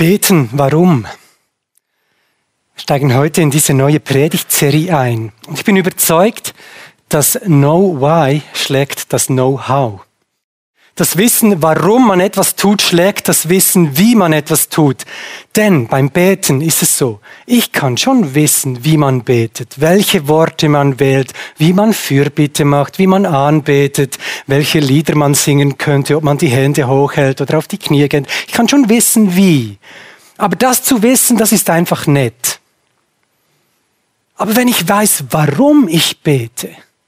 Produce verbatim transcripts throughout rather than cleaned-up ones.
Beten, warum? Wir steigen heute in diese neue Predigtserie ein. Und ich bin überzeugt, das Know Why schlägt das Know-how. Das Wissen, warum man etwas tut, schlägt das Wissen, wie man etwas tut. Denn beim Beten ist es so, ich kann schon wissen, wie man betet, welche Worte man wählt, wie man Fürbitte macht, wie man anbetet, welche Lieder man singen könnte, ob man die Hände hochhält oder auf die Knie geht. Ich kann schon wissen, wie. Aber das zu wissen, das ist einfach nett. Aber wenn ich weiß, warum ich bete,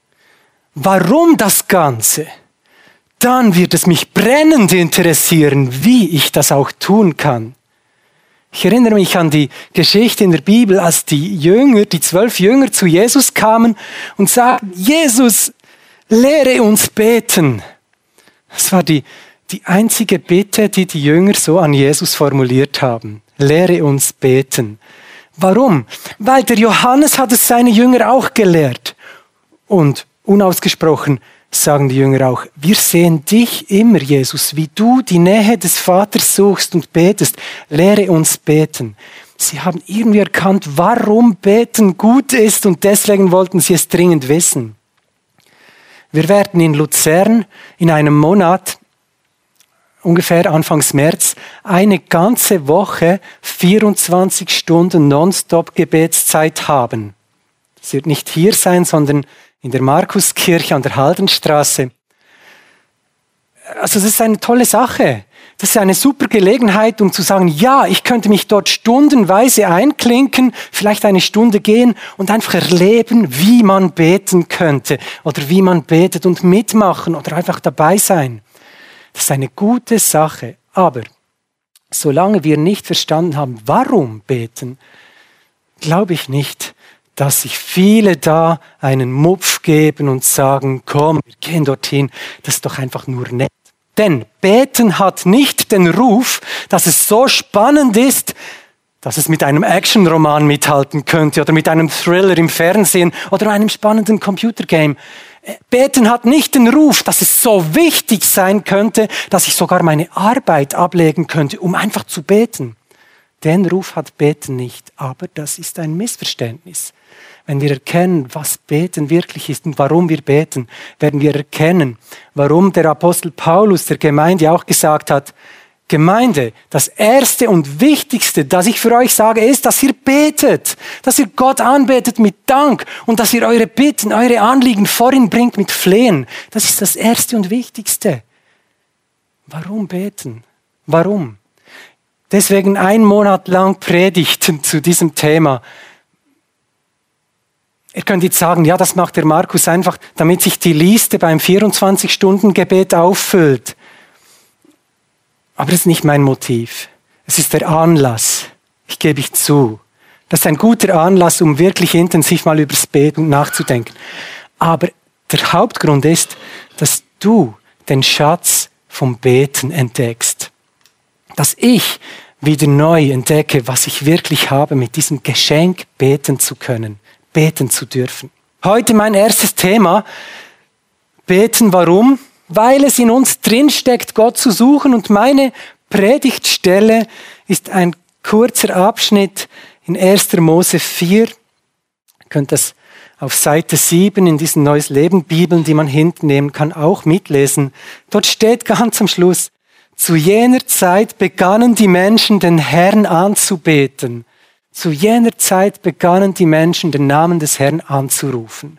warum das Ganze, dann wird es mich brennend interessieren, wie ich das auch tun kann. Ich erinnere mich an die Geschichte in der Bibel, als die Jünger, die zwölf Jünger zu Jesus kamen und sagten, Jesus, lehre uns beten. Das war die, die einzige Bitte, die die Jünger so an Jesus formuliert haben. Lehre uns beten. Warum? Weil der Johannes hat es seine Jünger auch gelehrt. Und unausgesprochen sagen die Jünger auch, wir sehen dich immer, Jesus, wie du die Nähe des Vaters suchst und betest. Lehre uns beten. Sie haben irgendwie erkannt, warum Beten gut ist und deswegen wollten sie es dringend wissen. Wir werden in Luzern in einem Monat, ungefähr Anfangs März, eine ganze Woche vierundzwanzig Stunden Nonstop-Gebetszeit haben. Das wird nicht hier sein, sondern in der Markuskirche an der Haldenstraße. Also das ist eine tolle Sache. Das ist eine super Gelegenheit, um zu sagen, ja, ich könnte mich dort stundenweise einklinken, vielleicht eine Stunde gehen und einfach erleben, wie man beten könnte oder wie man betet und mitmachen oder einfach dabei sein. Das ist eine gute Sache. Aber solange wir nicht verstanden haben, warum beten, glaube ich nicht, dass sich viele da einen Mupf geben und sagen, komm, wir gehen dorthin, das ist doch einfach nur nett. Denn Beten hat nicht den Ruf, dass es so spannend ist, dass es mit einem Actionroman mithalten könnte oder mit einem Thriller im Fernsehen oder einem spannenden Computergame. Beten hat nicht den Ruf, dass es so wichtig sein könnte, dass ich sogar meine Arbeit ablegen könnte, um einfach zu beten. Den Ruf hat Beten nicht, aber das ist ein Missverständnis. Wenn wir erkennen, was Beten wirklich ist und warum wir beten, werden wir erkennen, warum der Apostel Paulus der Gemeinde auch gesagt hat, Gemeinde, das Erste und Wichtigste, das ich für euch sage, ist, dass ihr betet, dass ihr Gott anbetet mit Dank und dass ihr eure Bitten, eure Anliegen vor ihn bringt mit Flehen. Das ist das Erste und Wichtigste. Warum beten? Warum? Deswegen ein Monat lang Predigten zu diesem Thema. Ihr könnt jetzt sagen, ja, das macht der Markus einfach, damit sich die Liste beim vierundzwanzig-Stunden-Gebet auffüllt. Aber das ist nicht mein Motiv. Es ist der Anlass. Ich gebe ich zu. Das ist ein guter Anlass, um wirklich intensiv mal übers Beten nachzudenken. Aber der Hauptgrund ist, dass du den Schatz vom Beten entdeckst. Dass ich wieder neu entdecke, was ich wirklich habe, mit diesem Geschenk beten zu können, beten zu dürfen. Heute mein erstes Thema, Beten, warum? Weil es in uns drinsteckt, Gott zu suchen. Und meine Predigtstelle ist ein kurzer Abschnitt in erster Mose vier. Ihr könnt das auf Seite sieben in diesen Neues Leben Bibeln, die man hinten nehmen kann, auch mitlesen. Dort steht ganz am Schluss, zu jener Zeit begannen die Menschen, den Herrn anzubeten. Zu jener Zeit begannen die Menschen, den Namen des Herrn anzurufen.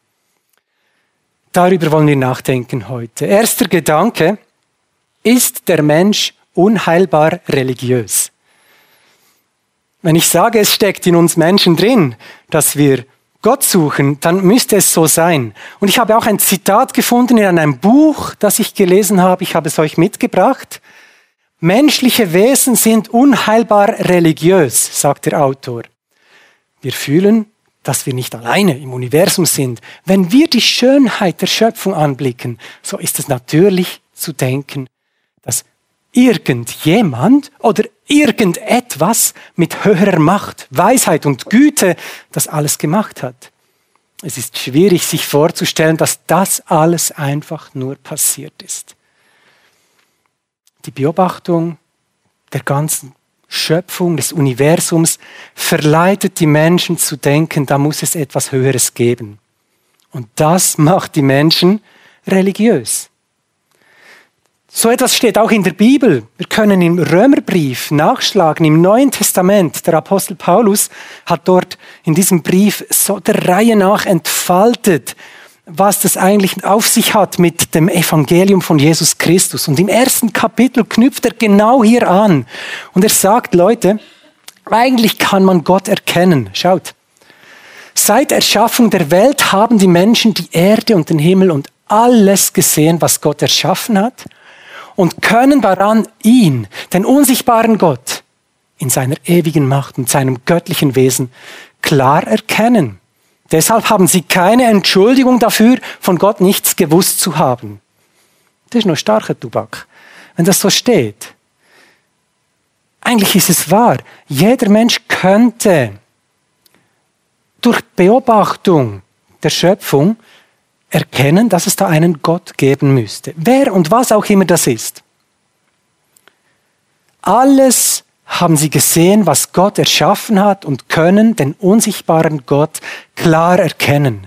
Darüber wollen wir nachdenken heute. Erster Gedanke, ist der Mensch unheilbar religiös? Wenn ich sage, es steckt in uns Menschen drin, dass wir Gott suchen, dann müsste es so sein. Und ich habe auch ein Zitat gefunden in einem Buch, das ich gelesen habe. Ich habe es euch mitgebracht. Menschliche Wesen sind unheilbar religiös, sagt der Autor. Wir fühlen, dass wir nicht alleine im Universum sind. Wenn wir die Schönheit der Schöpfung anblicken, so ist es natürlich zu denken, dass irgendjemand oder irgendetwas mit höherer Macht, Weisheit und Güte das alles gemacht hat. Es ist schwierig, sich vorzustellen, dass das alles einfach nur passiert ist. Die Beobachtung der ganzen Schöpfung, des Universums, verleitet die Menschen zu denken, da muss es etwas Höheres geben. Und das macht die Menschen religiös. So etwas steht auch in der Bibel. Wir können im Römerbrief nachschlagen, im Neuen Testament. Der Apostel Paulus hat dort in diesem Brief so der Reihe nach entfaltet, was das eigentlich auf sich hat mit dem Evangelium von Jesus Christus. Und im ersten Kapitel knüpft er genau hier an. Und er sagt, Leute, eigentlich kann man Gott erkennen. Schaut, seit Erschaffung der Welt haben die Menschen die Erde und den Himmel und alles gesehen, was Gott erschaffen hat. Und können daran ihn, den unsichtbaren Gott, in seiner ewigen Macht und seinem göttlichen Wesen klar erkennen. Deshalb haben sie keine Entschuldigung dafür, von Gott nichts gewusst zu haben. Das ist noch starker Tobak, wenn das so steht. Eigentlich ist es wahr. Jeder Mensch könnte durch Beobachtung der Schöpfung erkennen, dass es da einen Gott geben müsste. Wer und was auch immer das ist. Alles haben sie gesehen, was Gott erschaffen hat und können den unsichtbaren Gott klar erkennen.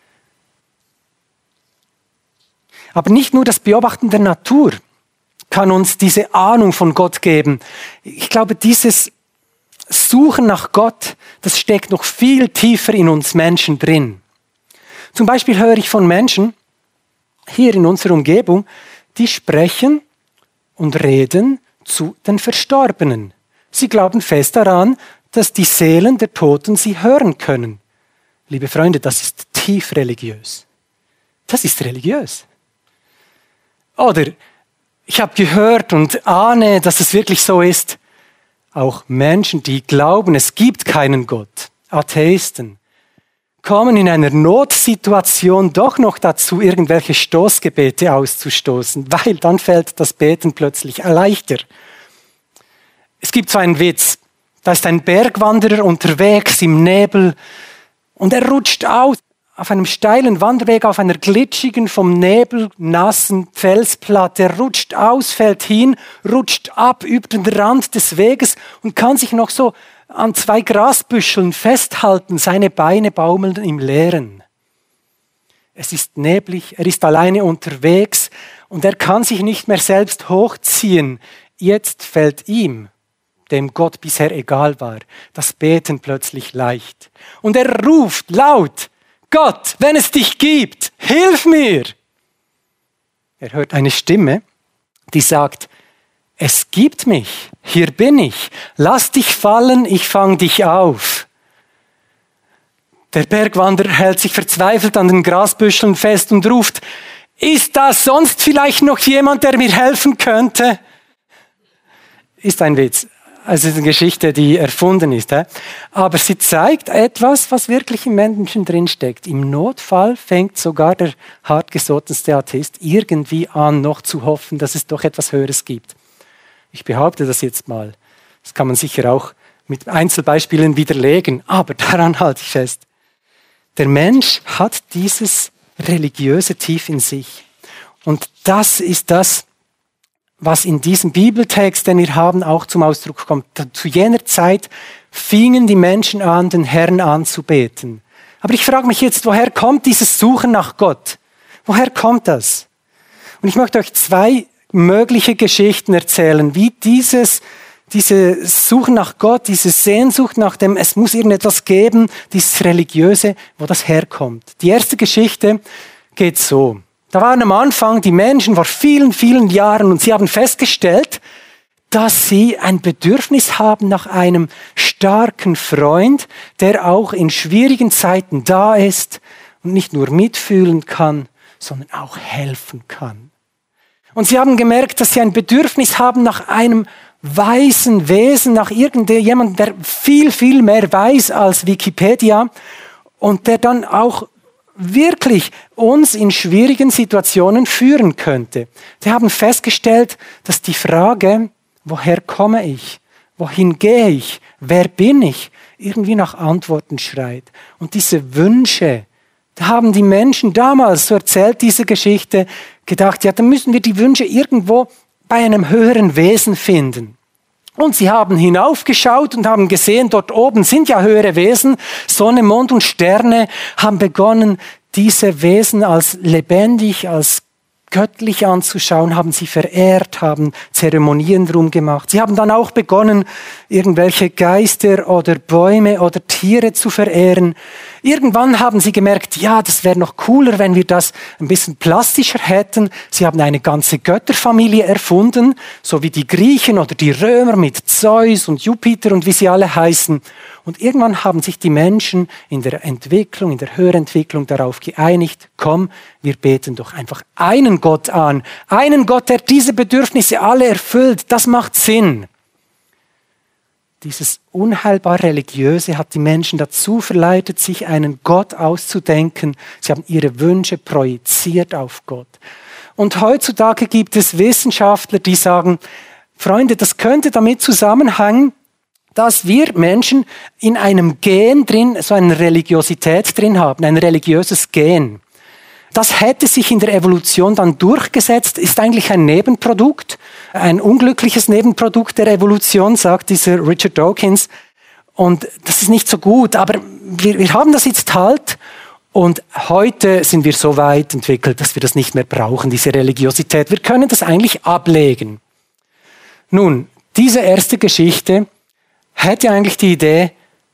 Aber nicht nur das Beobachten der Natur kann uns diese Ahnung von Gott geben. Ich glaube, dieses Suchen nach Gott, das steckt noch viel tiefer in uns Menschen drin. Zum Beispiel höre ich von Menschen hier in unserer Umgebung, die sprechen und reden zu den Verstorbenen. Sie glauben fest daran, dass die Seelen der Toten sie hören können. Liebe Freunde, das ist tief religiös. Das ist religiös. Oder ich habe gehört und ahne, dass es wirklich so ist. Auch Menschen, die glauben, es gibt keinen Gott, Atheisten, kommen in einer Notsituation doch noch dazu, irgendwelche Stoßgebete auszustoßen, weil dann fällt das Beten plötzlich leichter. Es gibt so einen Witz, da ist ein Bergwanderer unterwegs im Nebel und er rutscht aus auf einem steilen Wanderweg, auf einer glitschigen, vom Nebel nassen Felsplatte. Er rutscht aus, fällt hin, rutscht ab über den Rand des Weges und kann sich noch so an zwei Grasbüscheln festhalten, seine Beine baumeln im Leeren. Es ist neblig, er ist alleine unterwegs und er kann sich nicht mehr selbst hochziehen. Jetzt fällt ihm, dem Gott bisher egal war, das Beten plötzlich leicht. Und er ruft laut, Gott, wenn es dich gibt, hilf mir! Er hört eine Stimme, die sagt, es gibt mich, hier bin ich, lass dich fallen, ich fang dich auf. Der Bergwanderer hält sich verzweifelt an den Grasbüscheln fest und ruft, ist da sonst vielleicht noch jemand, der mir helfen könnte? Ist ein Witz. Also es ist eine Geschichte, die erfunden ist. He? Aber sie zeigt etwas, was wirklich im Menschen drinsteckt. Im Notfall fängt sogar der hartgesottenste Atheist irgendwie an, noch zu hoffen, dass es doch etwas Höheres gibt. Ich behaupte das jetzt mal. Das kann man sicher auch mit Einzelbeispielen widerlegen. Aber daran halte ich fest. Der Mensch hat dieses Religiöse tief in sich. Und das ist das, was in diesem Bibeltext, den wir haben, auch zum Ausdruck kommt. Zu jener Zeit fingen die Menschen an, den Herrn anzubeten. Aber ich frage mich jetzt, woher kommt dieses Suchen nach Gott? Woher kommt das? Und ich möchte euch zwei mögliche Geschichten erzählen, wie dieses, diese Suchen nach Gott, diese Sehnsucht nach dem, es muss irgendetwas geben, dieses Religiöse, wo das herkommt. Die erste Geschichte geht so. Da waren am Anfang die Menschen vor vielen, vielen Jahren und sie haben festgestellt, dass sie ein Bedürfnis haben nach einem starken Freund, der auch in schwierigen Zeiten da ist und nicht nur mitfühlen kann, sondern auch helfen kann. Und sie haben gemerkt, dass sie ein Bedürfnis haben nach einem weisen Wesen, nach irgendjemandem, der viel, viel mehr weiß als Wikipedia und der dann auch wirklich uns in schwierigen Situationen führen könnte. Die haben festgestellt, dass die Frage, woher komme ich, wohin gehe ich, wer bin ich, irgendwie nach Antworten schreit. Und diese Wünsche, da haben die Menschen damals, so erzählt diese Geschichte, gedacht, ja, dann müssen wir die Wünsche irgendwo bei einem höheren Wesen finden. Und sie haben hinaufgeschaut und haben gesehen, dort oben sind ja höhere Wesen. Sonne, Mond und Sterne haben begonnen, diese Wesen als lebendig, als göttlich anzuschauen, haben sie verehrt, haben Zeremonien drum gemacht. Sie haben dann auch begonnen, irgendwelche Geister oder Bäume oder Tiere zu verehren. Irgendwann haben sie gemerkt, ja, das wäre noch cooler, wenn wir das ein bisschen plastischer hätten. Sie haben eine ganze Götterfamilie erfunden, so wie die Griechen oder die Römer mit Zeus und Jupiter und wie sie alle heißen. Und irgendwann haben sich die Menschen in der Entwicklung, in der Höherentwicklung darauf geeinigt, komm, wir beten doch einfach einen Gott an. Einen Gott, der diese Bedürfnisse alle erfüllt. Das macht Sinn. Dieses unheilbar Religiöse hat die Menschen dazu verleitet, sich einen Gott auszudenken. Sie haben ihre Wünsche projiziert auf Gott. Und heutzutage gibt es Wissenschaftler, die sagen, Freunde, das könnte damit zusammenhängen, dass wir Menschen in einem Gen drin, so eine Religiosität drin haben, ein religiöses Gen. Das hätte sich in der Evolution dann durchgesetzt, ist eigentlich ein Nebenprodukt, ein unglückliches Nebenprodukt der Evolution, sagt dieser Richard Dawkins. Und das ist nicht so gut, aber wir, wir haben das jetzt halt und heute sind wir so weit entwickelt, dass wir das nicht mehr brauchen, diese Religiosität. Wir können das eigentlich ablegen. Nun, diese erste Geschichte hätte eigentlich die Idee,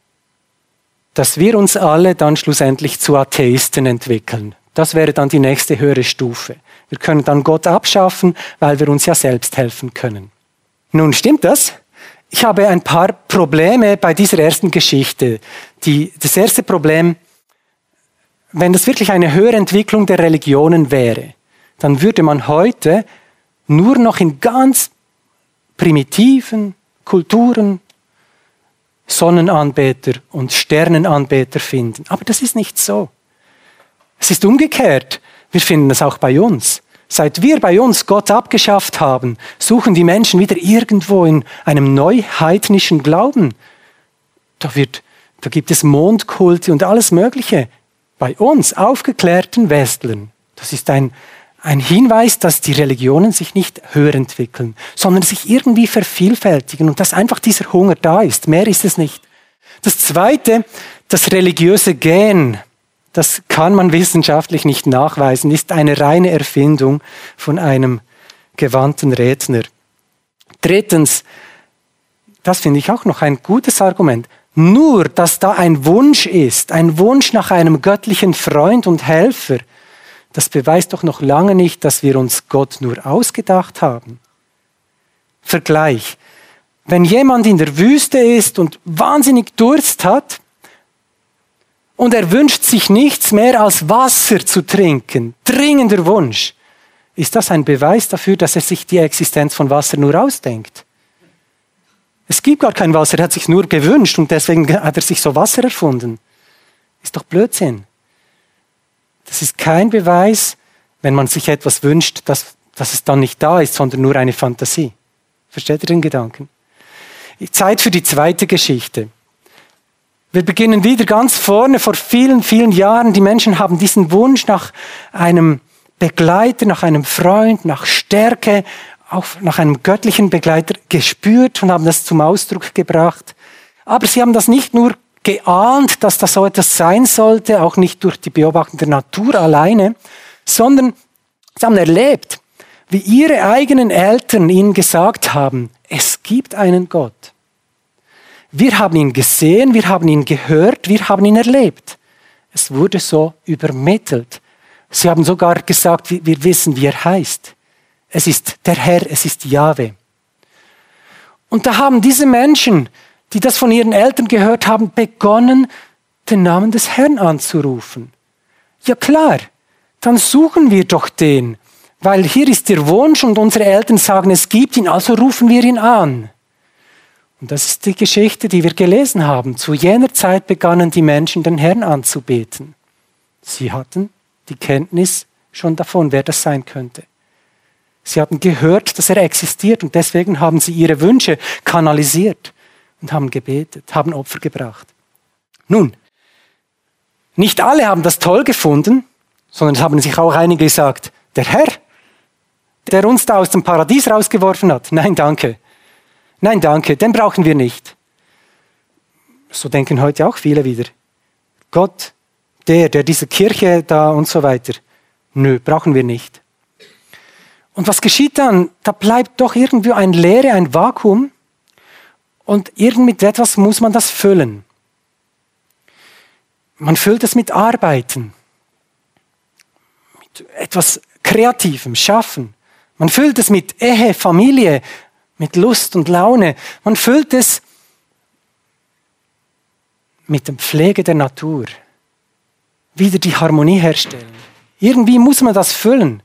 dass wir uns alle dann schlussendlich zu Atheisten entwickeln. Das wäre dann die nächste höhere Stufe. Wir können dann Gott abschaffen, weil wir uns ja selbst helfen können. Nun, stimmt das? Ich habe ein paar Probleme bei dieser ersten Geschichte. Die, das erste Problem, wenn das wirklich eine höhere Entwicklung der Religionen wäre, dann würde man heute nur noch in ganz primitiven Kulturen Sonnenanbeter und Sternenanbeter finden. Aber das ist nicht so. Es ist umgekehrt. Wir finden es auch bei uns. Seit wir bei uns Gott abgeschafft haben, suchen die Menschen wieder irgendwo in einem neuheidnischen Glauben. Da wird, da gibt es Mondkulte und alles Mögliche. Bei uns, aufgeklärten Westlern. Das ist ein, ein Hinweis, dass die Religionen sich nicht höher entwickeln, sondern sich irgendwie vervielfältigen und dass einfach dieser Hunger da ist. Mehr ist es nicht. Das Zweite, das religiöse Gen, das kann man wissenschaftlich nicht nachweisen, ist eine reine Erfindung von einem gewandten Redner. Drittens, das finde ich auch noch ein gutes Argument, nur, dass da ein Wunsch ist, ein Wunsch nach einem göttlichen Freund und Helfer, das beweist doch noch lange nicht, dass wir uns Gott nur ausgedacht haben. Vergleich. Wenn jemand in der Wüste ist und wahnsinnig Durst hat und er wünscht sich nichts mehr als Wasser zu trinken, dringender Wunsch, ist das ein Beweis dafür, dass er sich die Existenz von Wasser nur ausdenkt? Es gibt gar kein Wasser, er hat sich nur gewünscht und deswegen hat er sich so Wasser erfunden. Ist doch Blödsinn. Das ist kein Beweis, wenn man sich etwas wünscht, dass, dass es dann nicht da ist, sondern nur eine Fantasie. Versteht ihr den Gedanken? Zeit für die zweite Geschichte. Wir beginnen wieder ganz vorne, vor vielen, vielen Jahren. Die Menschen haben diesen Wunsch nach einem Begleiter, nach einem Freund, nach Stärke, auch nach einem göttlichen Begleiter gespürt und haben das zum Ausdruck gebracht. Aber sie haben das nicht nur geahnt, dass das so etwas sein sollte, auch nicht durch die Beobachtung der Natur alleine, sondern sie haben erlebt, wie ihre eigenen Eltern ihnen gesagt haben, es gibt einen Gott. Wir haben ihn gesehen, wir haben ihn gehört, wir haben ihn erlebt. Es wurde so übermittelt. Sie haben sogar gesagt, wir wissen, wie er heißt. Es ist der Herr, es ist Jahwe. Und da haben diese Menschen, die das von ihren Eltern gehört haben, begonnen, den Namen des Herrn anzurufen. Ja klar, dann suchen wir doch den, weil hier ist der Wunsch und unsere Eltern sagen, es gibt ihn, also rufen wir ihn an. Und das ist die Geschichte, die wir gelesen haben. Zu jener Zeit begannen die Menschen, den Herrn anzubeten. Sie hatten die Kenntnis schon davon, wer das sein könnte. Sie hatten gehört, dass er existiert und deswegen haben sie ihre Wünsche kanalisiert und haben gebetet, haben Opfer gebracht. Nun, nicht alle haben das toll gefunden, sondern es haben sich auch einige gesagt, der Herr, der uns da aus dem Paradies rausgeworfen hat, nein, danke. Nein, danke, den brauchen wir nicht. So denken heute auch viele wieder. Gott, der, der diese Kirche da und so weiter. Nö, brauchen wir nicht. Und was geschieht dann? Da bleibt doch irgendwie eine Leere, ein Vakuum. Und irgend mit etwas muss man das füllen. Man füllt es mit Arbeiten. Mit etwas Kreativem, Schaffen. Man füllt es mit Ehe, Familie, mit Lust und Laune. Man füllt es mit der Pflege der Natur. Wieder die Harmonie herstellen. Irgendwie muss man das füllen.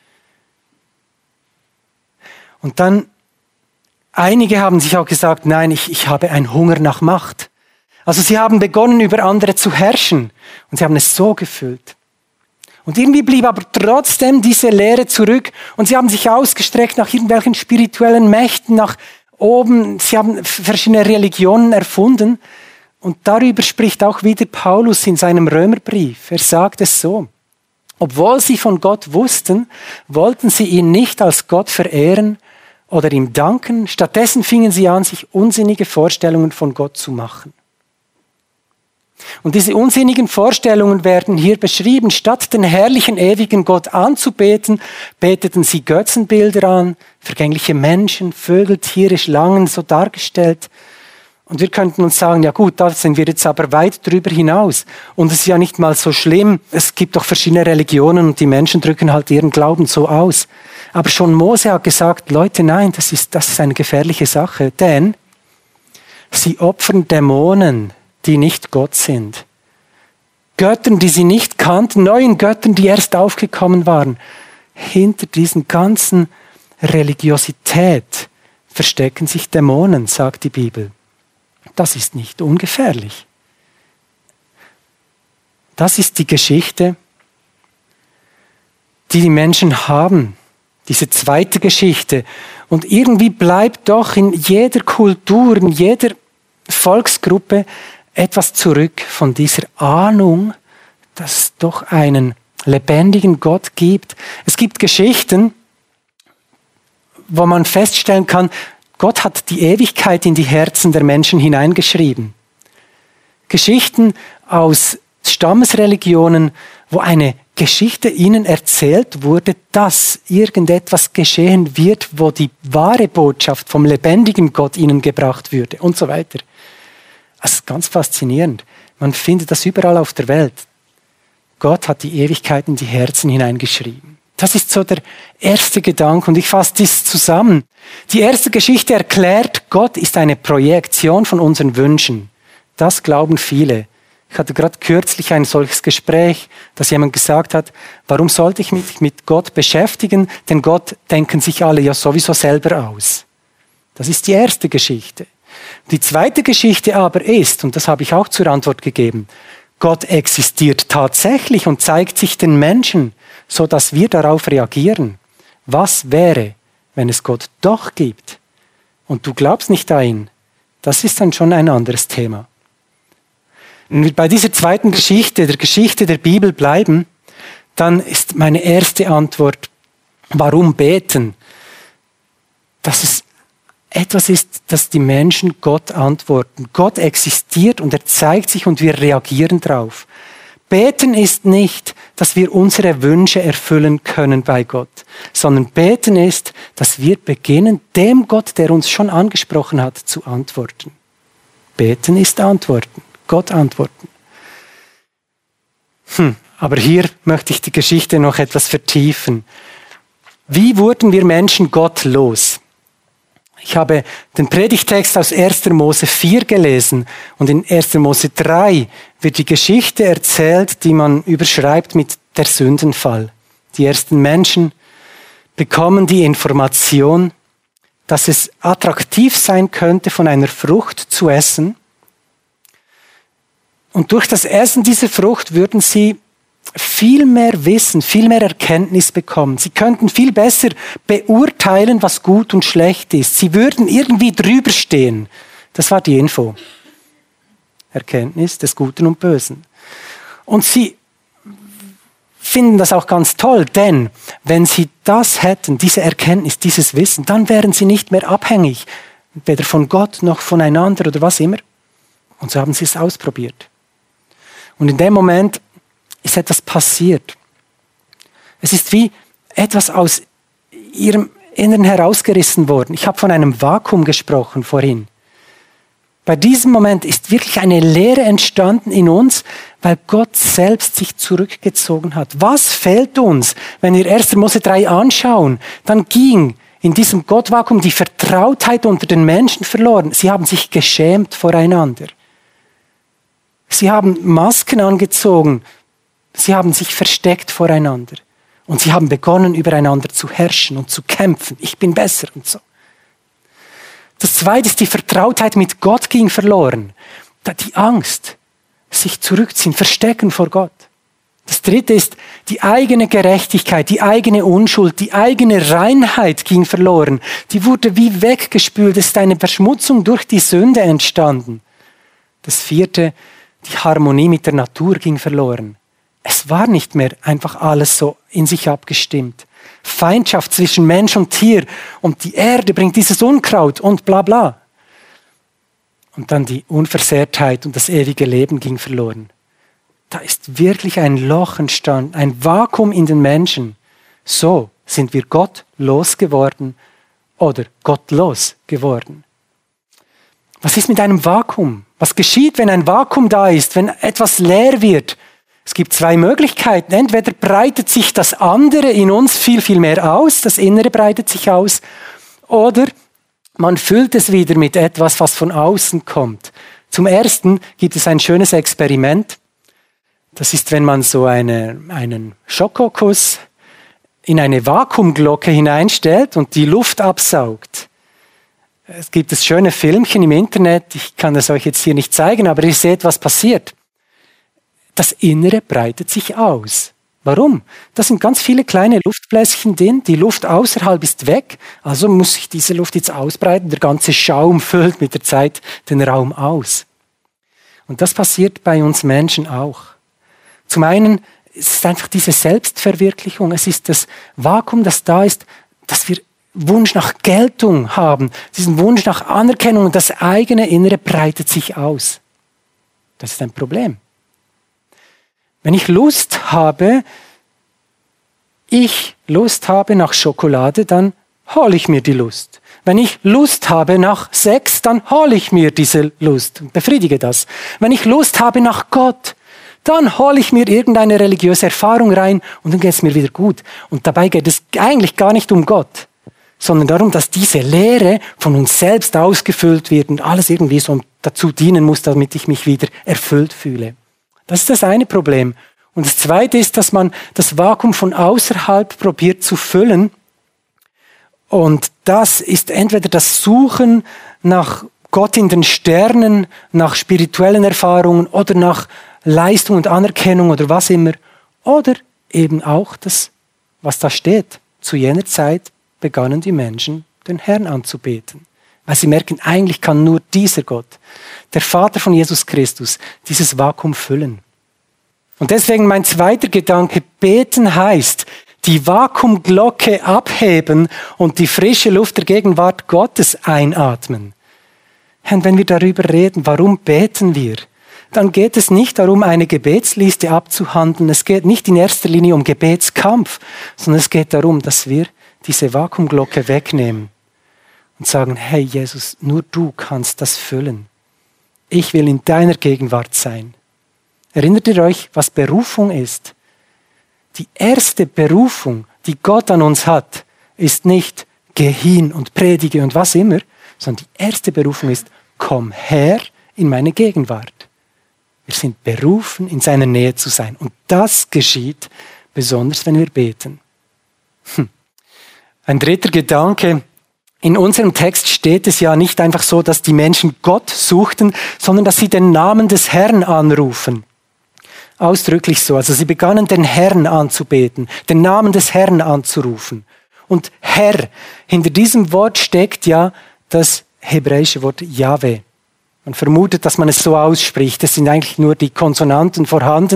Und dann, einige haben sich auch gesagt, nein, ich, ich habe einen Hunger nach Macht. Also sie haben begonnen, über andere zu herrschen. Und sie haben es so gefüllt. Und irgendwie blieb aber trotzdem diese Leere zurück. Und sie haben sich ausgestreckt nach irgendwelchen spirituellen Mächten, nach oben. Sie haben verschiedene Religionen erfunden. Und darüber spricht auch wieder Paulus in seinem Römerbrief. Er sagt es so. Obwohl sie von Gott wussten, wollten sie ihn nicht als Gott verehren oder ihm danken. Stattdessen fingen sie an, sich unsinnige Vorstellungen von Gott zu machen. Und diese unsinnigen Vorstellungen werden hier beschrieben. Statt den herrlichen, ewigen Gott anzubeten, beteten sie Götzenbilder an, vergängliche Menschen, Vögel, Tiere, Schlangen, so dargestellt. Und wir könnten uns sagen, ja gut, da sind wir jetzt aber weit drüber hinaus. Und es ist ja nicht mal so schlimm. Es gibt doch verschiedene Religionen und die Menschen drücken halt ihren Glauben so aus. Aber schon Mose hat gesagt, Leute, nein, das ist, das ist eine gefährliche Sache. Denn sie opfern Dämonen, die nicht Gott sind. Göttern, die sie nicht kannten, neuen Göttern, die erst aufgekommen waren. Hinter diesen ganzen Religiosität verstecken sich Dämonen, sagt die Bibel. Das ist nicht ungefährlich. Das ist die Geschichte, die die Menschen haben. Diese zweite Geschichte. Und irgendwie bleibt doch in jeder Kultur, in jeder Volksgruppe etwas zurück von dieser Ahnung, dass es doch einen lebendigen Gott gibt. Es gibt Geschichten, wo man feststellen kann, Gott hat die Ewigkeit in die Herzen der Menschen hineingeschrieben. Geschichten aus Stammesreligionen, wo eine Geschichte ihnen erzählt wurde, dass irgendetwas geschehen wird, wo die wahre Botschaft vom lebendigen Gott ihnen gebracht würde und so weiter. Das ist ganz faszinierend. Man findet das überall auf der Welt. Gott hat die Ewigkeit in die Herzen hineingeschrieben. Das ist so der erste Gedanke und ich fasse dies zusammen. Die erste Geschichte erklärt, Gott ist eine Projektion von unseren Wünschen. Das glauben viele. Ich hatte gerade kürzlich ein solches Gespräch, dass jemand gesagt hat, warum sollte ich mich mit Gott beschäftigen, denn Gott denken sich alle ja sowieso selber aus. Das ist die erste Geschichte. Die zweite Geschichte aber ist, und das habe ich auch zur Antwort gegeben, Gott existiert tatsächlich und zeigt sich den Menschen, so dass wir darauf reagieren. Was wäre, wenn es Gott doch gibt und du glaubst nicht an ihn? Das ist dann schon ein anderes Thema. Wenn wir bei dieser zweiten Geschichte, der Geschichte der Bibel bleiben, dann ist meine erste Antwort, warum beten? Dass es etwas ist, das die Menschen Gott antworten. Gott existiert und er zeigt sich und wir reagieren drauf. Beten ist nicht, dass wir unsere Wünsche erfüllen können bei Gott, sondern beten ist, dass wir beginnen, dem Gott, der uns schon angesprochen hat, zu antworten. Beten ist antworten, Gott antworten. Hm, aber hier möchte ich die Geschichte noch etwas vertiefen. Wie wurden wir Menschen gottlos? Ich habe den Predigtext aus erster Mose vier gelesen und in erster Mose drei wird die Geschichte erzählt, die man überschreibt mit der Sündenfall. Die ersten Menschen bekommen die Information, dass es attraktiv sein könnte, von einer Frucht zu essen. Und durch das Essen dieser Frucht würden sie viel mehr Wissen, viel mehr Erkenntnis bekommen. Sie könnten viel besser beurteilen, was gut und schlecht ist. Sie würden irgendwie drüber stehen. Das war die Info. Erkenntnis des Guten und Bösen. Und sie finden das auch ganz toll, denn wenn sie das hätten, diese Erkenntnis, dieses Wissen, dann wären sie nicht mehr abhängig. weder von Gott noch voneinander oder was immer. Und so haben sie es ausprobiert. Und in dem Moment ist etwas passiert. Es ist wie etwas aus ihrem Inneren herausgerissen worden. Ich habe von einem Vakuum gesprochen vorhin. Bei diesem Moment ist wirklich eine Leere entstanden in uns, weil Gott selbst sich zurückgezogen hat. Was fehlt uns, wenn wir erster Mose drei anschauen? Dann ging in diesem Gottvakuum die Vertrautheit unter den Menschen verloren. Sie haben sich geschämt voreinander. Sie haben Masken angezogen. Sie haben sich versteckt voreinander. Und sie haben begonnen, übereinander zu herrschen und zu kämpfen. Ich bin besser und so. Das Zweite ist, die Vertrautheit mit Gott ging verloren. Die Angst, sich zurückziehen, verstecken vor Gott. Das Dritte ist, die eigene Gerechtigkeit, die eigene Unschuld, die eigene Reinheit ging verloren. Die wurde wie weggespült. Es ist eine Verschmutzung durch die Sünde entstanden. Das Vierte, die Harmonie mit der Natur ging verloren. Es war nicht mehr einfach alles so in sich abgestimmt. Feindschaft zwischen Mensch und Tier und die Erde bringt dieses Unkraut und bla bla. Und dann die Unversehrtheit und das ewige Leben ging verloren. Da ist wirklich ein Loch entstanden, ein Vakuum in den Menschen. So sind wir gottlos geworden oder gottlos geworden. Was ist mit einem Vakuum? Was geschieht, wenn ein Vakuum da ist, wenn etwas leer wird? Es gibt zwei Möglichkeiten. Entweder breitet sich das andere in uns viel, viel mehr aus, das Innere breitet sich aus, oder man füllt es wieder mit etwas, was von außen kommt. Zum Ersten gibt es ein schönes Experiment. Das ist, wenn man so eine, einen Schokokuss in eine Vakuumglocke hineinstellt und die Luft absaugt. Es gibt das schöne Filmchen im Internet, ich kann es euch jetzt hier nicht zeigen, aber ihr seht, was passiert. Das Innere breitet sich aus. Warum? Da sind ganz viele kleine Luftbläschen drin, die Luft außerhalb ist weg, also muss sich diese Luft jetzt ausbreiten, der ganze Schaum füllt mit der Zeit den Raum aus. Und das passiert bei uns Menschen auch. Zum einen ist es einfach diese Selbstverwirklichung, es ist das Vakuum, das da ist, dass wir Wunsch nach Geltung haben, diesen Wunsch nach Anerkennung und das eigene Innere breitet sich aus. Das ist ein Problem. Wenn ich Lust habe, ich Lust habe nach Schokolade, dann hole ich mir die Lust. Wenn ich Lust habe nach Sex, dann hole ich mir diese Lust und befriedige das. Wenn ich Lust habe nach Gott, dann hole ich mir irgendeine religiöse Erfahrung rein und dann geht es mir wieder gut. Und dabei geht es eigentlich gar nicht um Gott, sondern darum, dass diese Lehre von uns selbst ausgefüllt wird und alles irgendwie so dazu dienen muss, damit ich mich wieder erfüllt fühle. Das ist das eine Problem. Und das zweite ist, dass man das Vakuum von außerhalb probiert zu füllen. Und das ist entweder das Suchen nach Gott in den Sternen, nach spirituellen Erfahrungen oder nach Leistung und Anerkennung oder was immer. Oder eben auch das, was da steht. Zu jener Zeit begannen die Menschen, den Herrn anzubeten. Weil sie merken, eigentlich kann nur dieser Gott, der Vater von Jesus Christus, dieses Vakuum füllen. Und deswegen mein zweiter Gedanke, beten heißt, die Vakuumglocke abheben und die frische Luft der Gegenwart Gottes einatmen. Und wenn wir darüber reden, warum beten wir, dann geht es nicht darum, eine Gebetsliste abzuhandeln. Es geht nicht in erster Linie um Gebetskampf, sondern es geht darum, dass wir diese Vakuumglocke wegnehmen und sagen, hey Jesus, nur du kannst das füllen. Ich will in deiner Gegenwart sein. Erinnert ihr euch, was Berufung ist? Die erste Berufung, die Gott an uns hat, ist nicht geh hin und predige und was immer, sondern die erste Berufung ist, komm her in meine Gegenwart. Wir sind berufen, in seiner Nähe zu sein. Und das geschieht besonders, wenn wir beten. Hm. Ein dritter Gedanke. In unserem Text steht es ja nicht einfach so, dass die Menschen Gott suchten, sondern dass sie den Namen des Herrn anrufen. Ausdrücklich so. Also sie begannen den Herrn anzubeten, den Namen des Herrn anzurufen. Und Herr, hinter diesem Wort steckt ja das hebräische Wort Jahwe. Man vermutet, dass man es so ausspricht. Es sind eigentlich nur die Konsonanten vorhanden,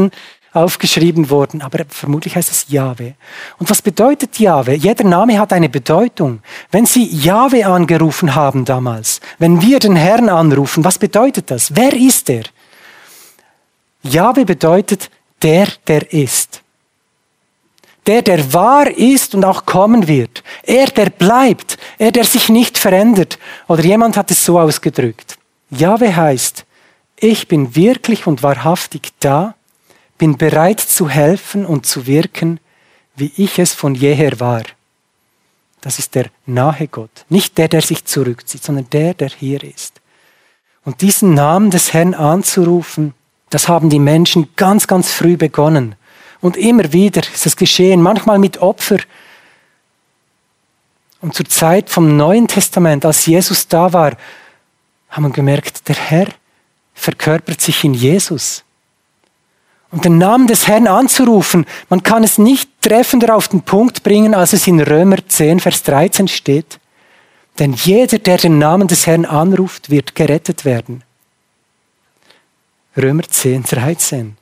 aufgeschrieben worden, aber vermutlich heißt es Jahwe. Und was bedeutet Jahwe? Jeder Name hat eine Bedeutung. Wenn sie Jahwe angerufen haben damals, wenn wir den Herrn anrufen, was bedeutet das? Wer ist er? Jahwe bedeutet der, der ist. Der, der wahr ist und auch kommen wird. Er, der bleibt. Er, der sich nicht verändert. Oder jemand hat es so ausgedrückt. Jahwe heißt, ich bin wirklich und wahrhaftig da, bin bereit zu helfen und zu wirken, wie ich es von jeher war. Das ist der nahe Gott. Nicht der, der sich zurückzieht, sondern der, der hier ist. Und diesen Namen des Herrn anzurufen, das haben die Menschen ganz, ganz früh begonnen. Und immer wieder ist es geschehen, manchmal mit Opfer. Und zur Zeit vom Neuen Testament, als Jesus da war, haben wir gemerkt, der Herr verkörpert sich in Jesus. Und den Namen des Herrn anzurufen, man kann es nicht treffender auf den Punkt bringen, als es in Römer zehn, Vers dreizehn steht. Denn jeder, der den Namen des Herrn anruft, wird gerettet werden. Römer zehn, dreizehn.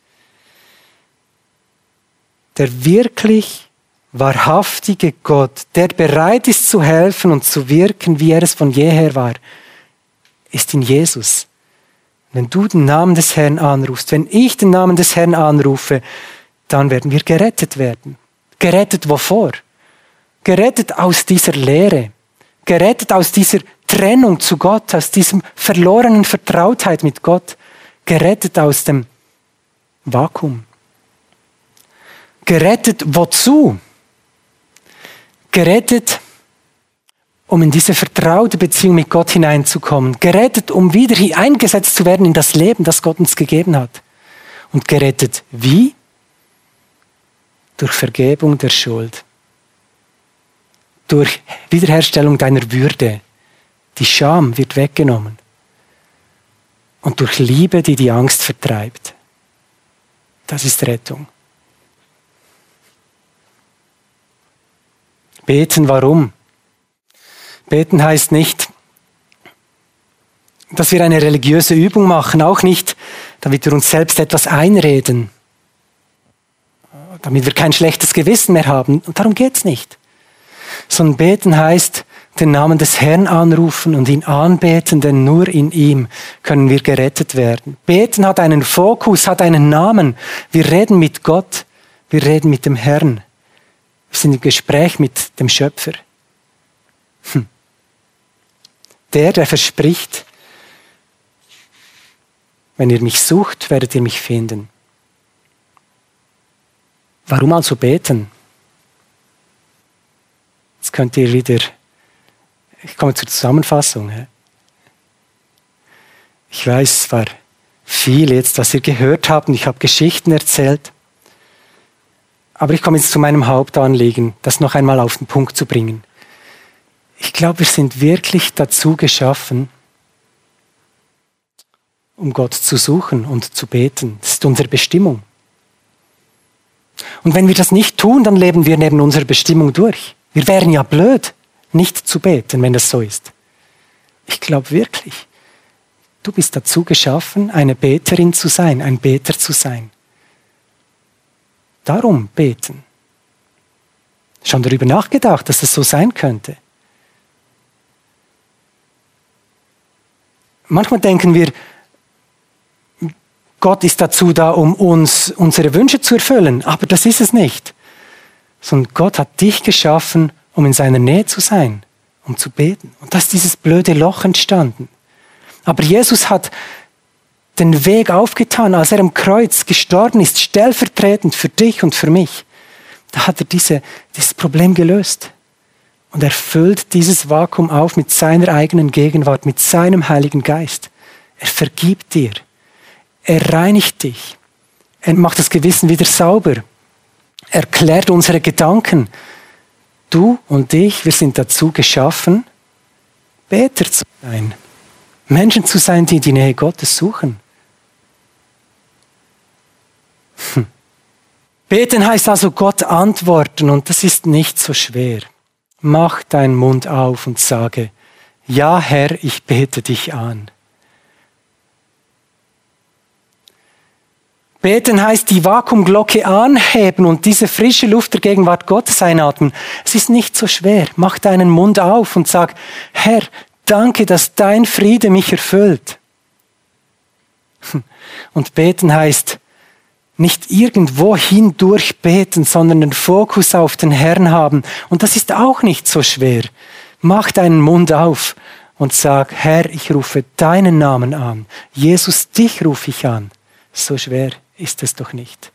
Der wirklich wahrhaftige Gott, der bereit ist zu helfen und zu wirken, wie er es von jeher war, ist in Jesus. Wenn du den Namen des Herrn anrufst, wenn ich den Namen des Herrn anrufe, dann werden wir gerettet werden. Gerettet wovor? Gerettet aus dieser Leere. Gerettet aus dieser Trennung zu Gott, aus diesem verlorenen Vertrautheit mit Gott. Gerettet aus dem Vakuum. Gerettet wozu? Gerettet, um in diese vertraute Beziehung mit Gott hineinzukommen. Gerettet, um wieder eingesetzt zu werden in das Leben, das Gott uns gegeben hat. Und gerettet wie? Durch Vergebung der Schuld. Durch Wiederherstellung deiner Würde. Die Scham wird weggenommen. Und durch Liebe, die die Angst vertreibt. Das ist Rettung. Beten, warum? Beten heißt nicht, dass wir eine religiöse Übung machen, auch nicht, damit wir uns selbst etwas einreden, damit wir kein schlechtes Gewissen mehr haben. Und darum geht's nicht. Sondern beten heißt, den Namen des Herrn anrufen und ihn anbeten, denn nur in ihm können wir gerettet werden. Beten hat einen Fokus, hat einen Namen. Wir reden mit Gott, wir reden mit dem Herrn. Wir sind im Gespräch mit dem Schöpfer. Hm. Der, der verspricht, wenn ihr mich sucht, werdet ihr mich finden. Warum also beten? Jetzt könnt ihr wieder, ich komme zur Zusammenfassung. Ich weiß, es war viel jetzt, was ihr gehört habt, und ich habe Geschichten erzählt. Aber ich komme jetzt zu meinem Hauptanliegen, das noch einmal auf den Punkt zu bringen. Ich glaube, wir sind wirklich dazu geschaffen, um Gott zu suchen und zu beten. Das ist unsere Bestimmung. Und wenn wir das nicht tun, dann leben wir neben unserer Bestimmung durch. Wir wären ja blöd, nicht zu beten, wenn das so ist. Ich glaube wirklich, du bist dazu geschaffen, eine Beterin zu sein, ein Beter zu sein. Darum beten. Schon darüber nachgedacht, dass es so sein könnte. Manchmal denken wir, Gott ist dazu da, um uns unsere Wünsche zu erfüllen. Aber das ist es nicht. Sondern Gott hat dich geschaffen, um in seiner Nähe zu sein, um zu beten. Und da ist dieses blöde Loch entstanden. Aber Jesus hat den Weg aufgetan, als er am Kreuz gestorben ist, stellvertretend für dich und für mich. Da hat er diese, dieses Problem gelöst. Und er füllt dieses Vakuum auf mit seiner eigenen Gegenwart, mit seinem Heiligen Geist. Er vergibt dir. Er reinigt dich. Er macht das Gewissen wieder sauber. Er klärt unsere Gedanken. Du und ich, wir sind dazu geschaffen, Beter zu sein. Menschen zu sein, die die Nähe Gottes suchen. Hm. Beten heißt also Gott antworten, und das ist nicht so schwer. Mach deinen Mund auf und sage, ja Herr, ich bete dich an. Beten heißt die Vakuumglocke anheben und diese frische Luft der Gegenwart Gottes einatmen. Es ist nicht so schwer. Mach deinen Mund auf und sag, Herr, danke, dass dein Friede mich erfüllt. Und beten heißt nicht irgendwo hindurch beten, sondern den Fokus auf den Herrn haben. Und das ist auch nicht so schwer. Mach deinen Mund auf und sag, Herr, ich rufe deinen Namen an. Jesus, dich rufe ich an. So schwer ist es doch nicht.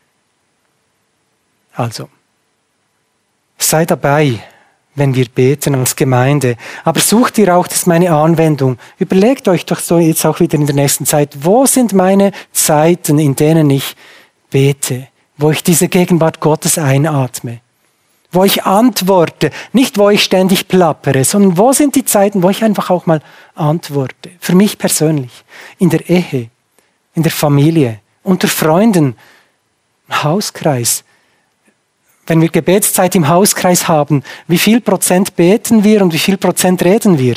Also, sei dabei, wenn wir beten als Gemeinde. Aber sucht ihr auch, das ist meine Anwendung. Überlegt euch doch so jetzt auch wieder in der nächsten Zeit, wo sind meine Zeiten, in denen ich bete, wo ich diese Gegenwart Gottes einatme, wo ich antworte, nicht wo ich ständig plappere, sondern wo sind die Zeiten, wo ich einfach auch mal antworte. Für mich persönlich, in der Ehe, in der Familie, unter Freunden, im Hauskreis. Wenn wir Gebetszeit im Hauskreis haben, wie viel Prozent beten wir und wie viel Prozent reden wir?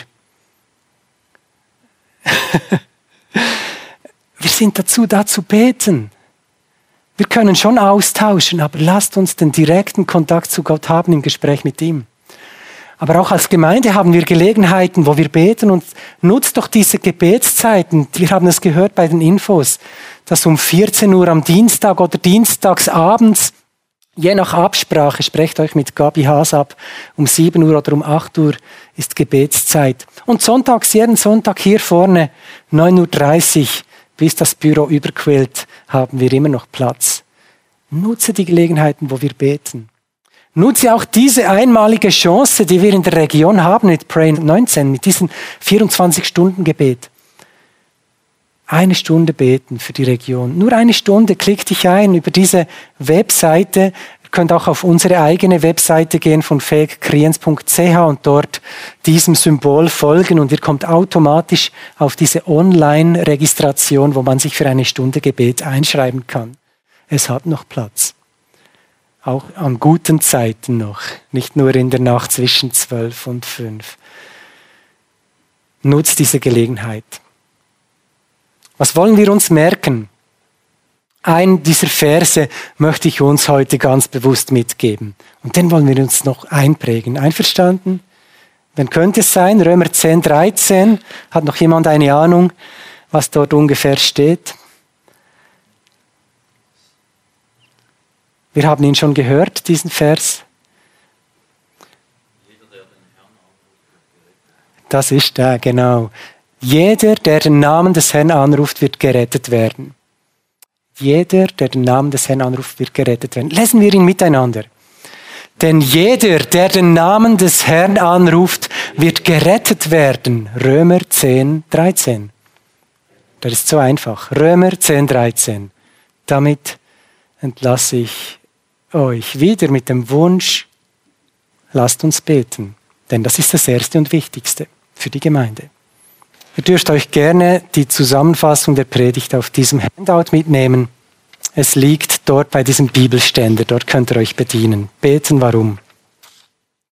Wir sind dazu, da zu beten. Wir können schon austauschen, aber lasst uns den direkten Kontakt zu Gott haben im Gespräch mit ihm. Aber auch als Gemeinde haben wir Gelegenheiten, wo wir beten und nutzt doch diese Gebetszeiten. Wir haben es gehört bei den Infos, dass um vierzehn Uhr am Dienstag oder dienstags abends, je nach Absprache, sprecht euch mit Gabi Haas ab, um sieben Uhr oder um acht Uhr ist Gebetszeit. Und sonntags, jeden Sonntag hier vorne, neun Uhr dreißig, bis das Büro überquillt, haben wir immer noch Platz. Nutze die Gelegenheiten, wo wir beten. Nutze auch diese einmalige Chance, die wir in der Region haben mit Pray neunzehn, mit diesem vierundzwanzig-Stunden-Gebet. Eine Stunde beten für die Region. Nur eine Stunde, klick dich ein über diese Webseite. Ihr könnt auch auf unsere eigene Webseite gehen von fähig kriens punkt c h und dort diesem Symbol folgen und ihr kommt automatisch auf diese Online-Registration, wo man sich für eine Stunde Gebet einschreiben kann. Es hat noch Platz. Auch an guten Zeiten noch, nicht nur in der Nacht zwischen zwölf und fünf. Nutzt diese Gelegenheit. Was wollen wir uns merken? Einen dieser Verse möchte ich uns heute ganz bewusst mitgeben. Und den wollen wir uns noch einprägen. Einverstanden? Dann könnte es sein, Römer zehn, dreizehn. Hat noch jemand eine Ahnung, was dort ungefähr steht? Wir haben ihn schon gehört, diesen Vers. Das ist er, genau. Jeder, der den Namen des Herrn anruft, wird gerettet werden. Jeder, der den Namen des Herrn anruft, wird gerettet werden. Lesen wir ihn miteinander. Denn jeder, der den Namen des Herrn anruft, wird gerettet werden. Römer zehn, dreizehn. Das ist so einfach. Römer zehn, dreizehn. Damit entlasse ich euch wieder mit dem Wunsch, lasst uns beten. Denn das ist das Erste und Wichtigste für die Gemeinde. Ihr dürft euch gerne die Zusammenfassung der Predigt auf diesem Handout mitnehmen. Es liegt dort bei diesem Bibelständer, dort könnt ihr euch bedienen. Beten, warum?